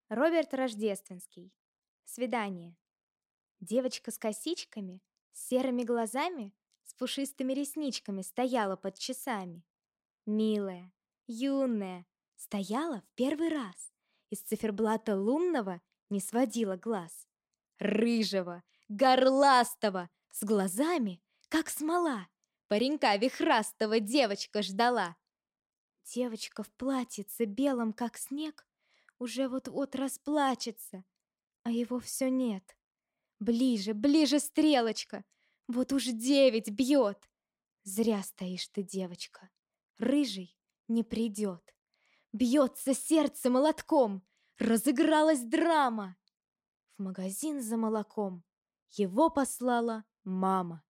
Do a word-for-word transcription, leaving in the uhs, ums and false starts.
Роберт Рождественский. Свидание. Девочка с косичками, с серыми глазами, с пушистыми ресничками стояла под часами. Милая, юная, стояла в первый раз, из циферблата лунного не сводила глаз. Рыжего, горластого, с глазами, как смола, паренька вихрастого девочка ждала. Девочка в платьице белом, как снег, уже вот-вот расплачется, а его все нет. Ближе, ближе, стрелочка, вот уж девять бьет. Зря стоишь ты, девочка, рыжий не придет. Бьется сердце молотком, разыгралась драма. В магазин за молоком его послала мама.